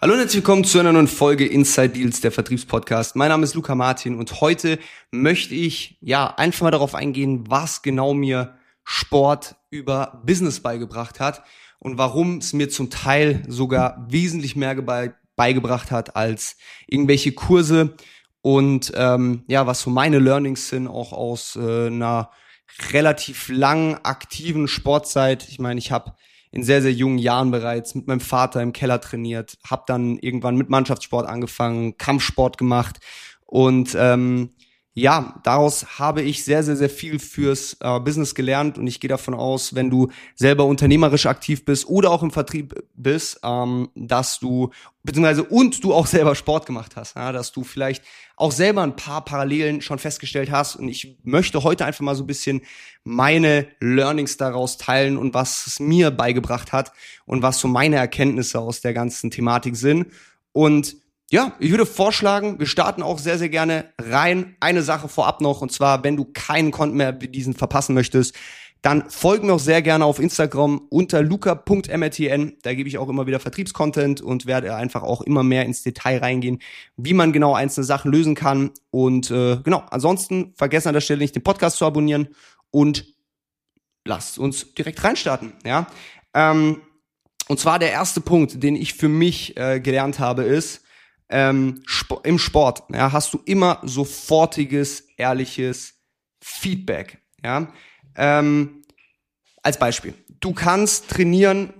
Hallo und herzlich willkommen zu einer neuen Folge Inside Deals, der Vertriebspodcast. Mein Name ist Luca Martin und heute möchte ich einfach mal darauf eingehen, was genau mir Sport über Business beigebracht hat und warum es mir zum Teil sogar wesentlich mehr beigebracht hat als irgendwelche Kurse und was so meine Learnings sind, auch aus einer relativ langen aktiven Sportzeit. Ich meine, ich habe in sehr, sehr jungen Jahren bereits mit meinem Vater im Keller trainiert, habe dann irgendwann mit Mannschaftssport angefangen, Kampfsport gemacht und daraus habe ich sehr, sehr, sehr viel fürs Business gelernt und ich gehe davon aus, wenn du selber unternehmerisch aktiv bist oder auch im Vertrieb bist, dass du und du auch selber Sport gemacht hast, dass du vielleicht auch selber ein paar Parallelen schon festgestellt hast und ich möchte heute einfach mal so ein bisschen meine Learnings daraus teilen und was es mir beigebracht hat und was so meine Erkenntnisse aus der ganzen Thematik sind und ja, ich würde vorschlagen, wir starten auch sehr, sehr gerne rein. Eine Sache vorab noch, und zwar, wenn du keinen Content mehr wie diesen verpassen möchtest, dann folg mir auch sehr gerne auf Instagram unter luca.mrtn. Da gebe ich auch immer wieder Vertriebscontent und werde einfach auch immer mehr ins Detail reingehen, wie man genau einzelne Sachen lösen kann. Und ansonsten vergessen an der Stelle nicht, den Podcast zu abonnieren und lasst uns direkt reinstarten. Ja, und zwar der erste Punkt, den ich für mich gelernt habe, ist, im Sport hast du immer sofortiges, ehrliches Feedback. Ja? Als Beispiel, du kannst trainieren.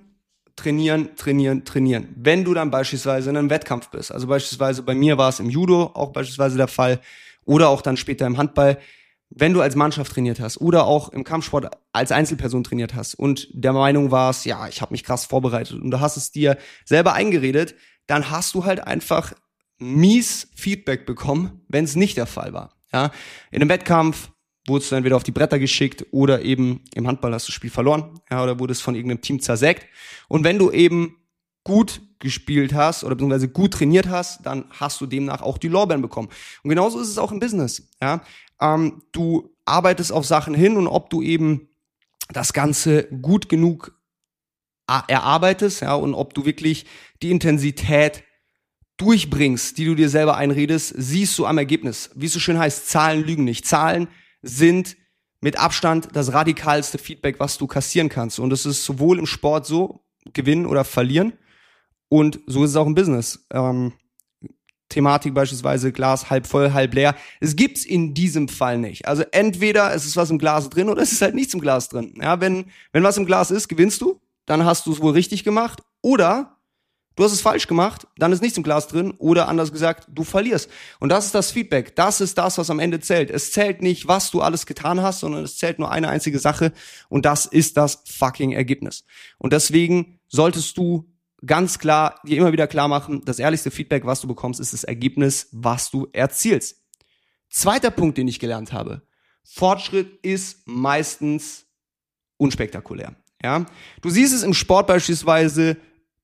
Wenn du dann beispielsweise in einem Wettkampf bist, also beispielsweise bei mir war es im Judo auch beispielsweise der Fall oder auch dann später im Handball, wenn du als Mannschaft trainiert hast oder auch im Kampfsport als Einzelperson trainiert hast und der Meinung warst, ja, ich habe mich krass vorbereitet und du hast es dir selber eingeredet, dann hast du halt einfach mies Feedback bekommen, wenn es nicht der Fall war. Ja? In einem Wettkampf wurdest du entweder auf die Bretter geschickt oder eben im Handball hast du das Spiel verloren, oder wurdest von irgendeinem Team zersägt. Und wenn du eben gut gespielt hast oder beziehungsweise gut trainiert hast, dann hast du demnach auch die Lorbeeren bekommen. Und genauso ist es auch im Business. Ja? Du arbeitest auf Sachen hin und ob du eben das Ganze gut genug erarbeitest, und ob du wirklich die Intensität durchbringst, die du dir selber einredest, siehst du am Ergebnis. Wie es so schön heißt, Zahlen lügen nicht. Zahlen sind mit Abstand das radikalste Feedback, was du kassieren kannst. Und es ist sowohl im Sport so, gewinnen oder verlieren. Und so ist es auch im Business. Thematik beispielsweise Glas halb voll, halb leer. Es gibt's in diesem Fall nicht. Also entweder es ist was im Glas drin oder es ist halt nichts im Glas drin. Ja, wenn was im Glas ist, gewinnst du, dann hast du es wohl richtig gemacht. Oder du hast es falsch gemacht, dann ist nichts im Glas drin oder anders gesagt, du verlierst. Und das ist das Feedback. Das ist das, was am Ende zählt. Es zählt nicht, was du alles getan hast, sondern es zählt nur eine einzige Sache und das ist das fucking Ergebnis. Und deswegen solltest du ganz klar dir immer wieder klar machen, das ehrlichste Feedback, was du bekommst, ist das Ergebnis, was du erzielst. Zweiter Punkt, den ich gelernt habe. Fortschritt ist meistens unspektakulär. Ja? Du siehst es im Sport beispielsweise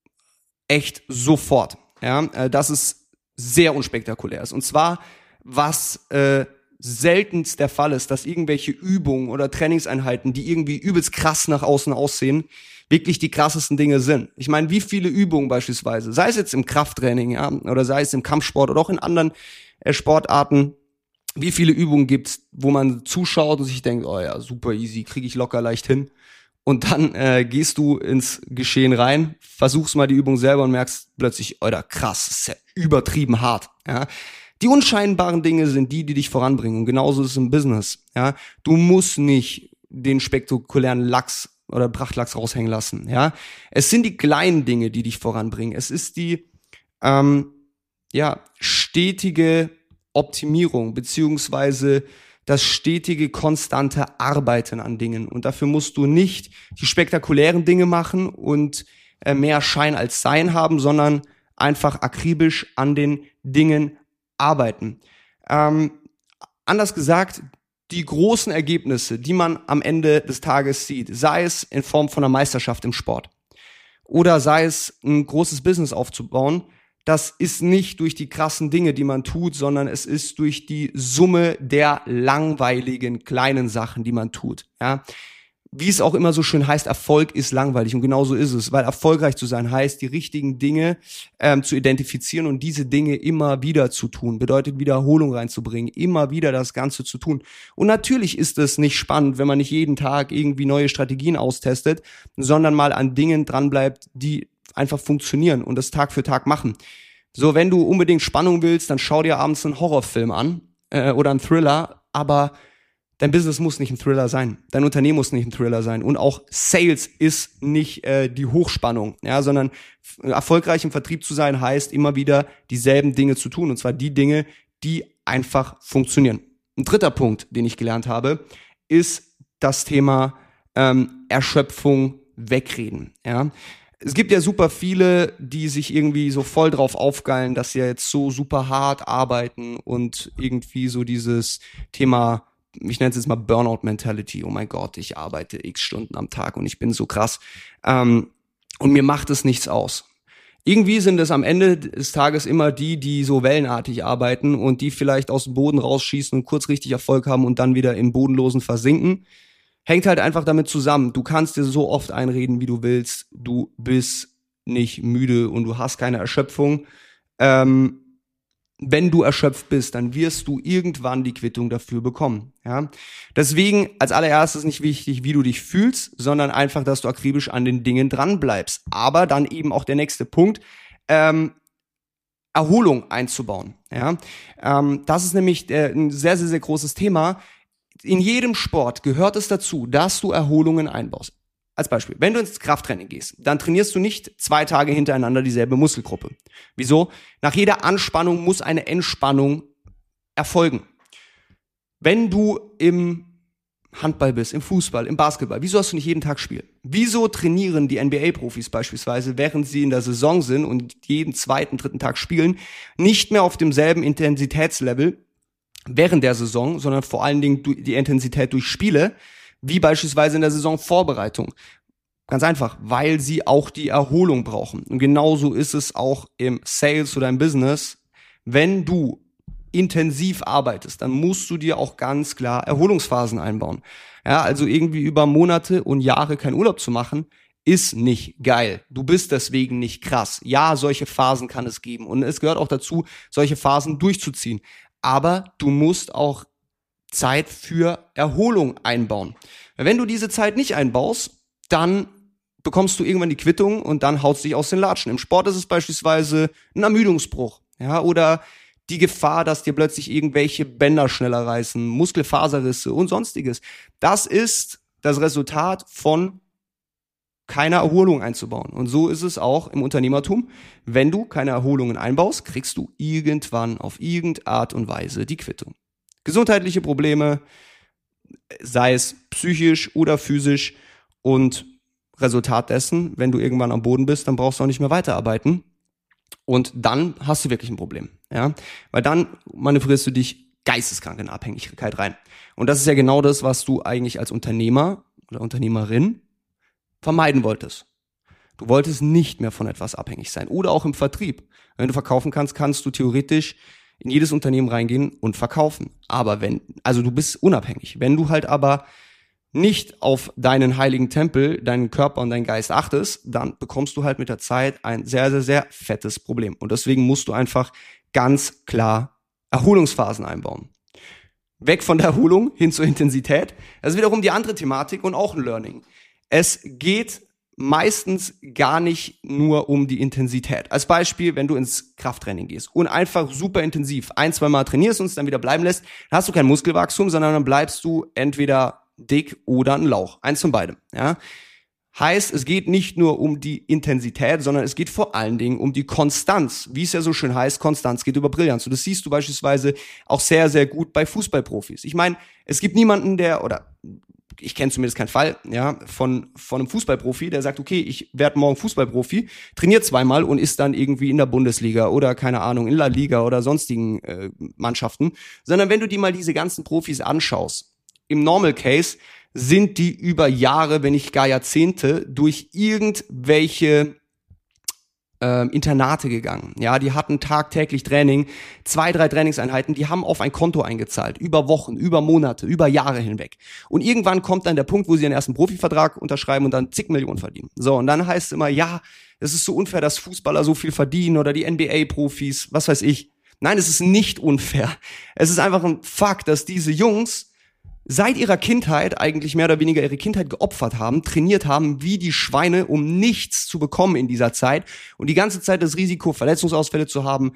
echt sofort, dass es sehr unspektakulär ist. Und zwar, was seltenst der Fall ist, dass irgendwelche Übungen oder Trainingseinheiten, die irgendwie übelst krass nach außen aussehen, wirklich die krassesten Dinge sind. Ich meine, wie viele Übungen beispielsweise, sei es jetzt im Krafttraining, oder sei es im Kampfsport oder auch in anderen Sportarten, wie viele Übungen gibt's, wo man zuschaut und sich denkt, oh ja, super easy, kriege ich locker leicht hin. Und dann gehst du ins Geschehen rein, versuchst mal die Übung selber und merkst plötzlich, Alter, krass, das ist ja übertrieben hart. Ja? Die unscheinbaren Dinge sind die dich voranbringen. Und genauso ist es im Business. Ja? Du musst nicht den spektakulären Lachs oder Prachtlachs raushängen lassen. Ja? Es sind die kleinen Dinge, die dich voranbringen. Es ist die stetige Optimierung beziehungsweise das stetige, konstante Arbeiten an Dingen. Und dafür musst du nicht die spektakulären Dinge machen und mehr Schein als Sein haben, sondern einfach akribisch an den Dingen arbeiten. Anders gesagt, die großen Ergebnisse, die man am Ende des Tages sieht, sei es in Form von einer Meisterschaft im Sport oder sei es ein großes Business aufzubauen, das ist nicht durch die krassen Dinge, die man tut, sondern es ist durch die Summe der langweiligen kleinen Sachen, die man tut. Ja? wie es auch immer so schön heißt, Erfolg ist langweilig und genauso ist es, weil erfolgreich zu sein heißt, die richtigen Dinge zu identifizieren und diese Dinge immer wieder zu tun, bedeutet Wiederholung reinzubringen, immer wieder das Ganze zu tun. Und natürlich ist es nicht spannend, wenn man nicht jeden Tag irgendwie neue Strategien austestet, sondern mal an Dingen dranbleibt, die einfach funktionieren und das Tag für Tag machen. So, wenn du unbedingt Spannung willst, dann schau dir abends einen Horrorfilm an oder einen Thriller, aber dein Business muss nicht ein Thriller sein. Dein Unternehmen muss nicht ein Thriller sein. Und auch Sales ist nicht die Hochspannung, ja, sondern erfolgreich im Vertrieb zu sein heißt, immer wieder dieselben Dinge zu tun. Und zwar die Dinge, die einfach funktionieren. Ein dritter Punkt, den ich gelernt habe, ist das Thema Erschöpfung wegreden. Ja. Es gibt ja super viele, die sich irgendwie so voll drauf aufgeilen, dass sie jetzt so super hart arbeiten und irgendwie so dieses Thema, ich nenne es jetzt mal Burnout-Mentality. Oh mein Gott, ich arbeite x Stunden am Tag und ich bin so krass. Und mir macht es nichts aus. Irgendwie sind es am Ende des Tages immer die so wellenartig arbeiten und die vielleicht aus dem Boden rausschießen und kurz richtig Erfolg haben und dann wieder im Bodenlosen versinken. Hängt halt einfach damit zusammen. Du kannst dir so oft einreden, wie du willst. Du bist nicht müde und du hast keine Erschöpfung. Wenn du erschöpft bist, dann wirst du irgendwann die Quittung dafür bekommen. Ja? Deswegen als allererstes nicht wichtig, wie du dich fühlst, sondern einfach, dass du akribisch an den Dingen dran bleibst. Aber dann eben auch der nächste Punkt, Erholung einzubauen. Ja? Das ist nämlich ein sehr, sehr, sehr großes Thema. In jedem Sport gehört es dazu, dass du Erholungen einbaust. Als Beispiel, wenn du ins Krafttraining gehst, dann trainierst du nicht 2 Tage hintereinander dieselbe Muskelgruppe. Wieso? Nach jeder Anspannung muss eine Entspannung erfolgen. Wenn du im Handball bist, im Fußball, im Basketball, wieso hast du nicht jeden Tag Spiel? Wieso trainieren die NBA-Profis beispielsweise, während sie in der Saison sind und jeden 2., 3. Tag spielen, nicht mehr auf demselben Intensitätslevel während der Saison, sondern vor allen Dingen die Intensität durch Spiele, wie beispielsweise in der Saisonvorbereitung. Ganz einfach, weil sie auch die Erholung brauchen. Und genauso ist es auch im Sales oder im Business. Wenn du intensiv arbeitest, dann musst du dir auch ganz klar Erholungsphasen einbauen. Ja, also irgendwie über Monate und Jahre keinen Urlaub zu machen, ist nicht geil. Du bist deswegen nicht krass. Ja, solche Phasen kann es geben. Und es gehört auch dazu, solche Phasen durchzuziehen. Aber du musst auch Zeit für Erholung einbauen. Wenn du diese Zeit nicht einbaust, dann bekommst du irgendwann die Quittung und dann haut's dich aus den Latschen. Im Sport ist es beispielsweise ein Ermüdungsbruch, ja, oder die Gefahr, dass dir plötzlich irgendwelche Bänder schneller reißen, Muskelfaserrisse und sonstiges. Das ist das Resultat von keine Erholung einzubauen. Und so ist es auch im Unternehmertum. Wenn du keine Erholungen einbaust, kriegst du irgendwann auf irgendeine Art und Weise die Quittung. Gesundheitliche Probleme, sei es psychisch oder physisch, und Resultat dessen, wenn du irgendwann am Boden bist, dann brauchst du auch nicht mehr weiterarbeiten und dann hast du wirklich ein Problem, ja, weil dann manövrierst du dich geisteskrank in Abhängigkeit rein. Und das ist ja genau das, was du eigentlich als Unternehmer oder Unternehmerin vermeiden wolltest. Du wolltest nicht mehr von etwas abhängig sein oder auch im Vertrieb. Wenn du verkaufen kannst, kannst du theoretisch in jedes Unternehmen reingehen und verkaufen. Aber also du bist unabhängig. Wenn du halt aber nicht auf deinen heiligen Tempel, deinen Körper und deinen Geist achtest, dann bekommst du halt mit der Zeit ein sehr, sehr, sehr fettes Problem. Und deswegen musst du einfach ganz klar Erholungsphasen einbauen. Weg von der Erholung hin zur Intensität. Das ist wiederum die andere Thematik und auch ein Learning. Es geht meistens gar nicht nur um die Intensität. Als Beispiel, wenn du ins Krafttraining gehst und einfach super intensiv 1-2 Mal trainierst und es dann wieder bleiben lässt, dann hast du kein Muskelwachstum, sondern dann bleibst du entweder dick oder ein Lauch. Eins von beidem. Ja? Heißt, es geht nicht nur um die Intensität, sondern es geht vor allen Dingen um die Konstanz. Wie es ja so schön heißt, Konstanz geht über Brillanz. Und das siehst du beispielsweise auch sehr, sehr gut bei Fußballprofis. Ich meine, es gibt niemanden, ich kenne zumindest keinen Fall, ja, von einem Fußballprofi, der sagt, okay, ich werde morgen Fußballprofi, trainiert 2-mal und ist dann irgendwie in der Bundesliga oder keine Ahnung, in La Liga oder sonstigen Mannschaften. Sondern wenn du dir mal diese ganzen Profis anschaust, im Normal Case sind die über Jahre, wenn nicht gar Jahrzehnte, durch irgendwelche Internate gegangen. Ja, die hatten tagtäglich Training, 2, 3 Trainingseinheiten, die haben auf ein Konto eingezahlt, über Wochen, über Monate, über Jahre hinweg. Und irgendwann kommt dann der Punkt, wo sie ihren ersten Profivertrag unterschreiben und dann zig Millionen verdienen. So, und dann heißt es immer, ja, es ist so unfair, dass Fußballer so viel verdienen oder die NBA-Profis, was weiß ich. Nein, es ist nicht unfair. Es ist einfach ein Fakt, dass diese Jungs seit ihrer Kindheit eigentlich mehr oder weniger ihre Kindheit geopfert haben, trainiert haben wie die Schweine, um nichts zu bekommen in dieser Zeit und die ganze Zeit das Risiko, Verletzungsausfälle zu haben,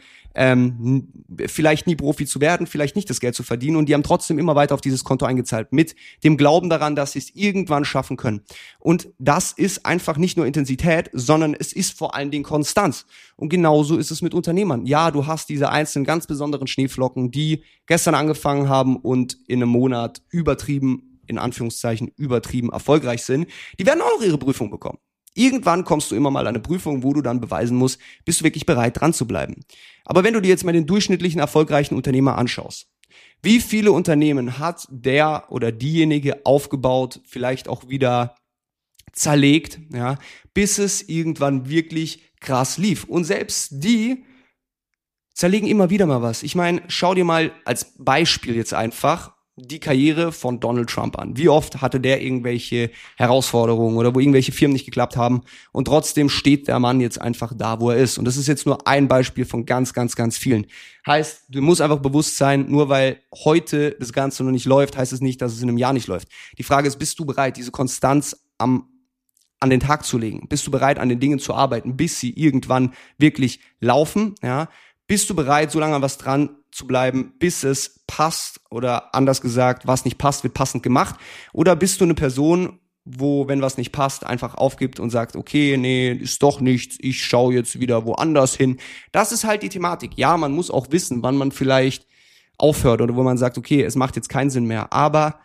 vielleicht nie Profi zu werden, vielleicht nicht das Geld zu verdienen und die haben trotzdem immer weiter auf dieses Konto eingezahlt, mit dem Glauben daran, dass sie es irgendwann schaffen können. Und das ist einfach nicht nur Intensität, sondern es ist vor allen Dingen Konstanz. Und genauso ist es mit Unternehmern. Ja, du hast diese einzelnen ganz besonderen Schneeflocken, die gestern angefangen haben und in einem Monat übertrieben, in Anführungszeichen, übertrieben erfolgreich sind. Die werden auch noch ihre Prüfung bekommen. Irgendwann kommst du immer mal an eine Prüfung, wo du dann beweisen musst, bist du wirklich bereit, dran zu bleiben. Aber wenn du dir jetzt mal den durchschnittlichen erfolgreichen Unternehmer anschaust, wie viele Unternehmen hat der oder diejenige aufgebaut, vielleicht auch wieder zerlegt, ja, bis es irgendwann wirklich krass lief. Und selbst die zerlegen immer wieder mal was. Ich meine, schau dir mal als Beispiel jetzt einfach die Karriere von Donald Trump an. Wie oft hatte der irgendwelche Herausforderungen oder wo irgendwelche Firmen nicht geklappt haben und trotzdem steht der Mann jetzt einfach da, wo er ist. Und das ist jetzt nur ein Beispiel von ganz, ganz, ganz vielen. Heißt, du musst einfach bewusst sein, nur weil heute das Ganze noch nicht läuft, heißt es nicht, dass es in einem Jahr nicht läuft. Die Frage ist, bist du bereit, diese Konstanz an den Tag zu legen? Bist du bereit, an den Dingen zu arbeiten, bis sie irgendwann wirklich laufen? Ja? Bist du bereit, so lange an was dran zu bleiben, bis es passt? Oder anders gesagt, was nicht passt, wird passend gemacht? Oder bist du eine Person, wo, wenn was nicht passt, einfach aufgibt und sagt, okay, nee, ist doch nichts, ich schaue jetzt wieder woanders hin? Das ist halt die Thematik. Ja, man muss auch wissen, wann man vielleicht aufhört oder wo man sagt, okay, es macht jetzt keinen Sinn mehr. Aber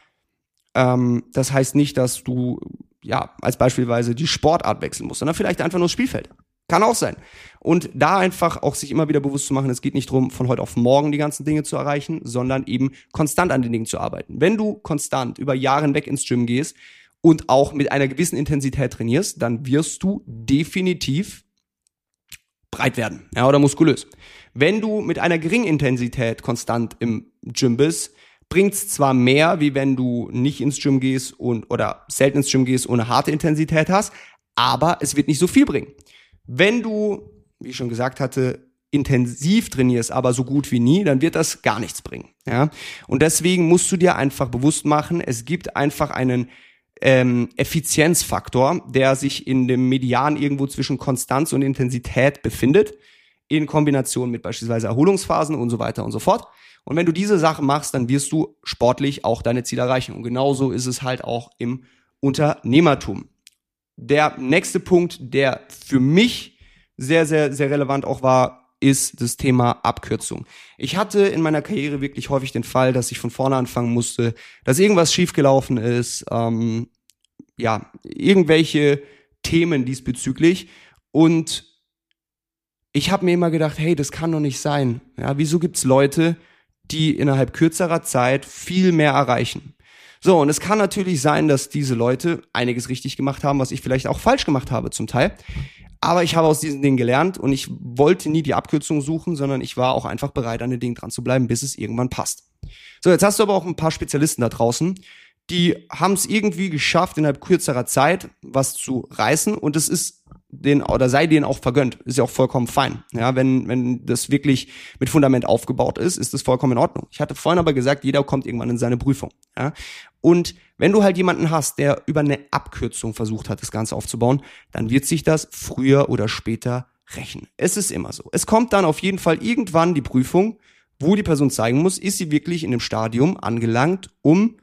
das heißt nicht, dass du als beispielsweise die Sportart wechseln musst, sondern vielleicht einfach nur das Spielfeld. Kann auch sein. Und da einfach auch sich immer wieder bewusst zu machen, es geht nicht darum, von heute auf morgen die ganzen Dinge zu erreichen, sondern eben konstant an den Dingen zu arbeiten. Wenn du konstant über Jahre hinweg ins Gym gehst und auch mit einer gewissen Intensität trainierst, dann wirst du definitiv breit werden, ja, oder muskulös. Wenn du mit einer geringen Intensität konstant im Gym bist, bringt's zwar mehr, wie wenn du nicht ins Gym gehst oder selten ins Gym gehst und eine harte Intensität hast, aber es wird nicht so viel bringen. Wenn du, wie ich schon gesagt hatte, intensiv trainierst, aber so gut wie nie, dann wird das gar nichts bringen. Ja? Und deswegen musst du dir einfach bewusst machen, es gibt einfach einen Effizienzfaktor, der sich in dem Median irgendwo zwischen Konstanz und Intensität befindet, in Kombination mit beispielsweise Erholungsphasen und so weiter und so fort. Und wenn du diese Sachen machst, dann wirst du sportlich auch deine Ziele erreichen. Und genauso ist es halt auch im Unternehmertum. Der nächste Punkt, der für mich sehr, sehr, sehr relevant auch war, ist das Thema Abkürzung. Ich hatte in meiner Karriere wirklich häufig den Fall, dass ich von vorne anfangen musste, dass irgendwas schiefgelaufen ist, irgendwelche Themen diesbezüglich. Und ich habe mir immer gedacht, hey, das kann doch nicht sein. Ja, wieso gibt's Leute, die innerhalb kürzerer Zeit viel mehr erreichen? So, und es kann natürlich sein, dass diese Leute einiges richtig gemacht haben, was ich vielleicht auch falsch gemacht habe zum Teil. Aber ich habe aus diesen Dingen gelernt und ich wollte nie die Abkürzung suchen, sondern ich war auch einfach bereit, an den Dingen dran zu bleiben, bis es irgendwann passt. So, jetzt hast du aber auch ein paar Spezialisten da draußen, die haben es irgendwie geschafft, innerhalb kürzerer Zeit was zu reißen und es ist sei denen auch vergönnt. Ist ja auch vollkommen fein. Ja, wenn das wirklich mit Fundament aufgebaut ist, ist das vollkommen in Ordnung. Ich hatte vorhin aber gesagt, jeder kommt irgendwann in seine Prüfung. Ja, und wenn du halt jemanden hast, der über eine Abkürzung versucht hat, das Ganze aufzubauen, dann wird sich das früher oder später rächen. Es ist immer so. Es kommt dann auf jeden Fall irgendwann die Prüfung, wo die Person zeigen muss, ist sie wirklich in dem Stadium angelangt, um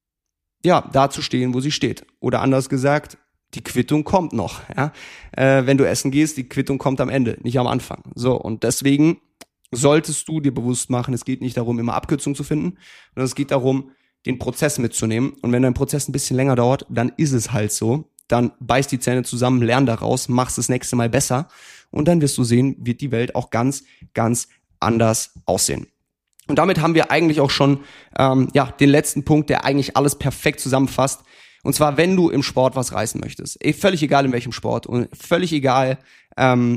da zu stehen, wo sie steht. Oder anders gesagt, die Quittung kommt noch. Ja? Wenn du essen gehst, die Quittung kommt am Ende, nicht am Anfang. So, und deswegen solltest du dir bewusst machen, es geht nicht darum, immer Abkürzungen zu finden, sondern es geht darum, den Prozess mitzunehmen. Und wenn dein Prozess ein bisschen länger dauert, dann ist es halt so. Dann beiß die Zähne zusammen, lern daraus, mach's das nächste Mal besser. Und dann wirst du sehen, wird die Welt auch ganz, ganz anders aussehen. Und damit haben wir eigentlich auch schon den letzten Punkt, der eigentlich alles perfekt zusammenfasst. Und zwar, wenn du im Sport was reißen möchtest, völlig egal in welchem Sport und völlig egal,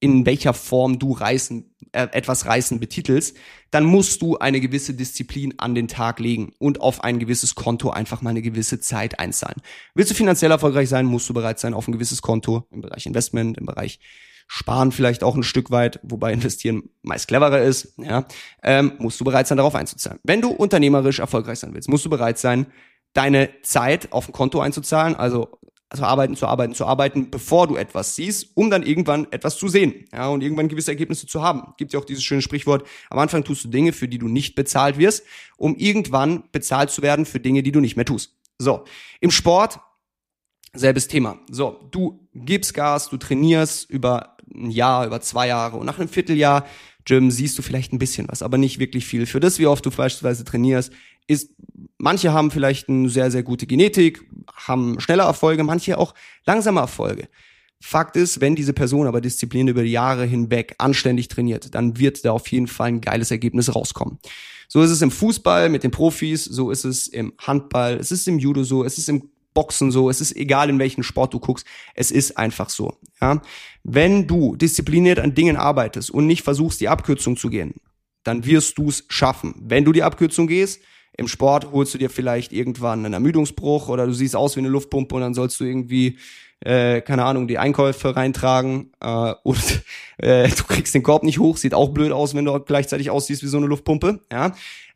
in welcher Form du etwas reißen betitelst, dann musst du eine gewisse Disziplin an den Tag legen und auf ein gewisses Konto einfach mal eine gewisse Zeit einzahlen. Willst du finanziell erfolgreich sein, musst du bereit sein, auf ein gewisses Konto im Bereich Investment, im Bereich Sparen vielleicht auch ein Stück weit, wobei investieren meist cleverer ist, ja, musst du bereit sein, darauf einzuzahlen. Wenn du unternehmerisch erfolgreich sein willst, musst du bereit sein, deine Zeit auf ein Konto einzuzahlen, also zu arbeiten, bevor du etwas siehst, um dann irgendwann etwas zu sehen, ja, und irgendwann gewisse Ergebnisse zu haben. Gibt ja auch dieses schöne Sprichwort, am Anfang tust du Dinge, für die du nicht bezahlt wirst, um irgendwann bezahlt zu werden für Dinge, die du nicht mehr tust. So, im Sport selbes Thema. So, du gibst Gas, du trainierst über ein Jahr, über 2 Jahre und nach einem Vierteljahr Gym siehst du vielleicht ein bisschen was, aber nicht wirklich viel. Für das, wie oft du beispielsweise trainierst, manche haben vielleicht eine sehr, sehr gute Genetik, haben schnelle Erfolge, manche auch langsame Erfolge. Fakt ist, wenn diese Person aber Disziplin über die Jahre hinweg anständig trainiert, dann wird da auf jeden Fall ein geiles Ergebnis rauskommen. So ist es im Fußball mit den Profis, so ist es im Handball, es ist im Judo so, es ist im Boxen so, es ist egal, in welchen Sport du guckst, es ist einfach so. Ja? Wenn du diszipliniert an Dingen arbeitest und nicht versuchst, die Abkürzung zu gehen, dann wirst du es schaffen. Wenn du die Abkürzung gehst, im Sport holst du dir vielleicht irgendwann einen Ermüdungsbruch oder du siehst aus wie eine Luftpumpe und dann sollst du irgendwie, keine Ahnung, die Einkäufe reintragen und du kriegst den Korb nicht hoch, sieht auch blöd aus, wenn du gleichzeitig aussiehst wie so eine Luftpumpe. Ja,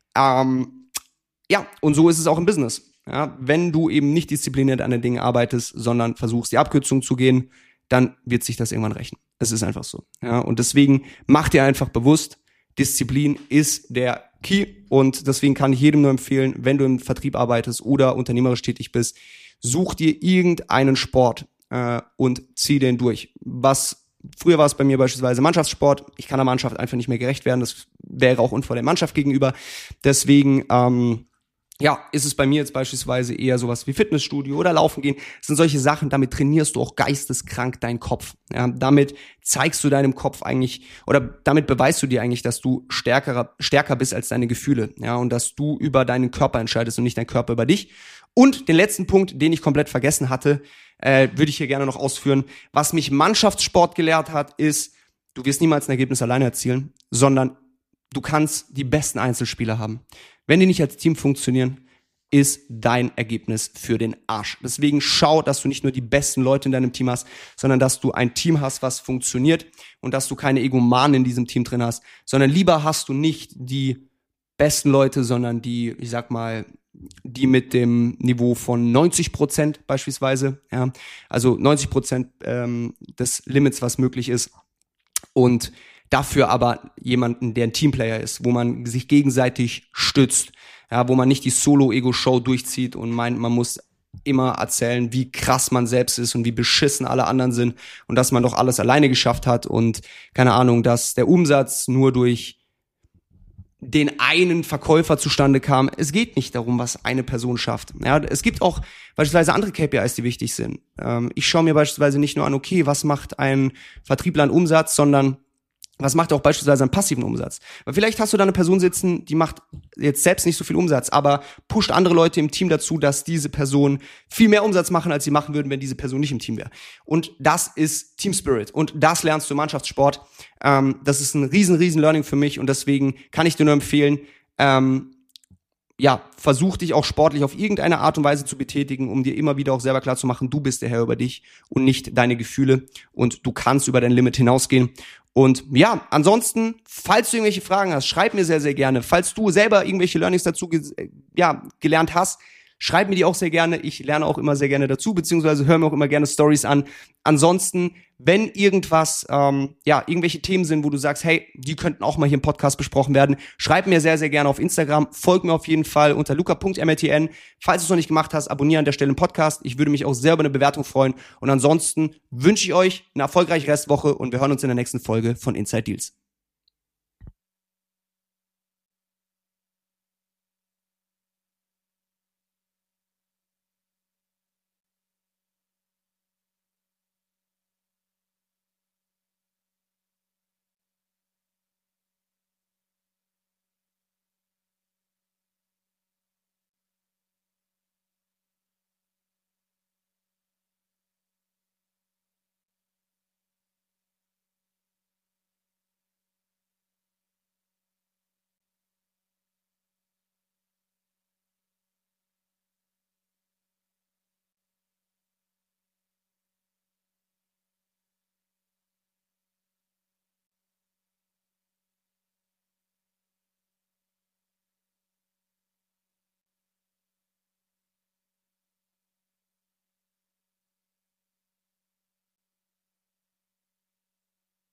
ja, und so ist es auch im Business. Ja, wenn du eben nicht diszipliniert an den Dingen arbeitest, sondern versuchst, die Abkürzung zu gehen, dann wird sich das irgendwann rächen. Es ist einfach so. Ja, und deswegen mach dir einfach bewusst, Disziplin ist der Key und deswegen kann ich jedem nur empfehlen, wenn du im Vertrieb arbeitest oder unternehmerisch tätig bist, such dir irgendeinen Sport und zieh den durch. Früher war es bei mir beispielsweise Mannschaftssport. Ich kann der Mannschaft einfach nicht mehr gerecht werden. Das wäre auch unfair der Mannschaft gegenüber. Deswegen ist es bei mir jetzt beispielsweise eher sowas wie Fitnessstudio oder Laufen gehen. Das sind solche Sachen, damit trainierst du auch geisteskrank deinen Kopf. Ja, damit zeigst du deinem Kopf eigentlich, oder damit beweist du dir eigentlich, dass du stärker bist als deine Gefühle. Ja, und dass du über deinen Körper entscheidest und nicht dein Körper über dich. Und den letzten Punkt, den ich komplett vergessen hatte, würde ich hier gerne noch ausführen. Was mich Mannschaftssport gelehrt hat, ist, du wirst niemals ein Ergebnis alleine erzielen, sondern du kannst die besten Einzelspieler haben. Wenn die nicht als Team funktionieren, ist dein Ergebnis für den Arsch. Deswegen schau, dass du nicht nur die besten Leute in deinem Team hast, sondern dass du ein Team hast, was funktioniert und dass du keine Egomanen in diesem Team drin hast, sondern lieber hast du nicht die besten Leute, sondern die, ich sag mal, die mit dem Niveau von 90% beispielsweise, ja, also 90% des Limits, was möglich ist, und dafür aber jemanden, der ein Teamplayer ist, wo man sich gegenseitig stützt, ja, wo man nicht die Solo-Ego-Show durchzieht und meint, man muss immer erzählen, wie krass man selbst ist und wie beschissen alle anderen sind und dass man doch alles alleine geschafft hat und keine Ahnung, dass der Umsatz nur durch den einen Verkäufer zustande kam. Es geht nicht darum, was eine Person schafft. Ja, es gibt auch beispielsweise andere KPIs, die wichtig sind. Ich schaue mir beispielsweise nicht nur an, okay, was macht ein Vertriebler an Umsatz, sondern was macht auch beispielsweise einen passiven Umsatz? Weil vielleicht hast du da eine Person sitzen, die macht jetzt selbst nicht so viel Umsatz, aber pusht andere Leute im Team dazu, dass diese Person viel mehr Umsatz machen, als sie machen würden, wenn diese Person nicht im Team wäre. Und das ist Team Spirit. Und das lernst du im Mannschaftssport. Das ist ein riesen Learning für mich und deswegen kann ich dir nur empfehlen, versuch dich auch sportlich auf irgendeine Art und Weise zu betätigen, um dir immer wieder auch selber klar zu machen, du bist der Herr über dich und nicht deine Gefühle und du kannst über dein Limit hinausgehen. Und ja, ansonsten, falls du irgendwelche Fragen hast, schreib mir sehr, sehr gerne. Falls du selber irgendwelche Learnings dazu gelernt hast, schreib mir die auch sehr gerne. Ich lerne auch immer sehr gerne dazu, beziehungsweise höre mir auch immer gerne Stories an. Ansonsten, wenn irgendwas, irgendwelche Themen sind, wo du sagst, hey, die könnten auch mal hier im Podcast besprochen werden, schreib mir sehr, sehr gerne auf Instagram. Folg mir auf jeden Fall unter luca.mrtn. Falls du es noch nicht gemacht hast, abonniere an der Stelle den Podcast. Ich würde mich auch sehr über eine Bewertung freuen. Und ansonsten wünsche ich euch eine erfolgreiche Restwoche und wir hören uns in der nächsten Folge von Inside Deals.